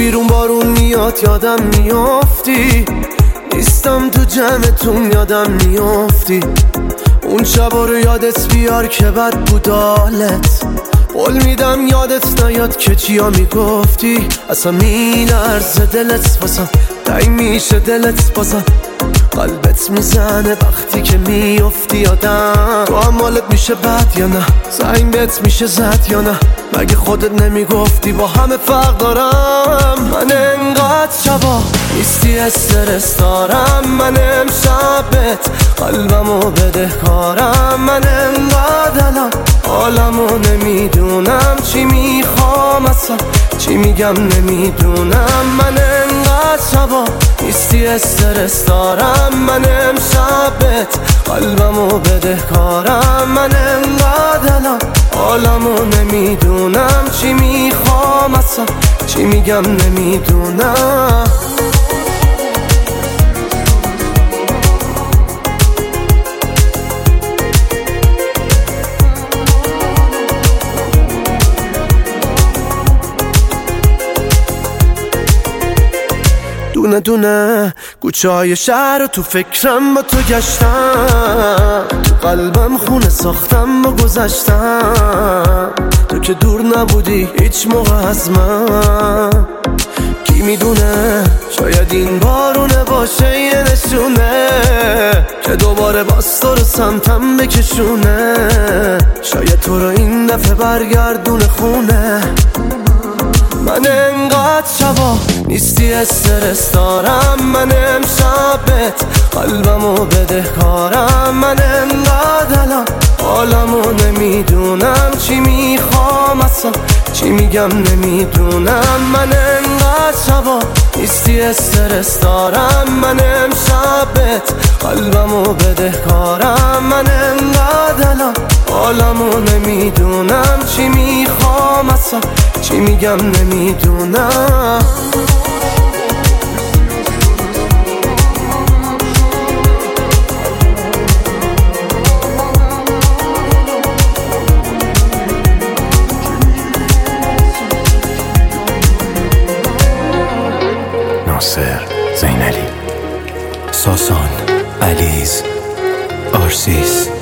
بیرون بارون میاد یادم میافتی، نیستم تو جمعتون یادم میافتی. اون شبا رو یادت بیار که بد بود حالت، قول میدم یادت نیاد که چیا میگفتی. اصلا میلرزه دلت بازم، تنگ میشه دلت بازم، قلبت میزنه وقتی که میافتی یادم. تو هم حالت میشه بد یا نه؟ زنگ بهت میشه زد یا نه؟ مگه خودت نمیگفتی با همه فرق دارم؟ من انقدر شبا نیستی استرس دارم، من امشبت قلبمو بدهکارم. من انقدر الان حالمو نمیدونم، چی میخوام اصلا چی میگم نمیدونم. من انقدر شبا نیستی استرس دارم، من امشبت قلبمو بدهکارم. من انقدر الان حالمو نمیدونم، چی میخوام اصلا چی میگم نمیدونم. دونه دونه کوچه های شهر رو تو فکرم با تو گشتم، تو قلبم خونه ساختم با گذشتم. تو که دور نبودی هیچ موقع از من، کی میدونه شاید این بارونه باشه یه نشونه که دوباره باز تو رو سمتم بکشونه. شاید تو رو این دفعه برگردونه خونه. من انقدر شبا نیستی استرس دارم، من امشبت قلبمو بدهکارم. من انقدر الان حالمو نمیدونم، چی میخوام اصلا چی میگم نمیدونم. من انقدر شبا نیستی استرس دارم، من امشبت قلبمو بدهکارم. من انقدر الان حالمو نمیدونم، چی میخوام اصلا چی میگم نمیدونم. ناصر زینلی، ساسان علیز، آرسیس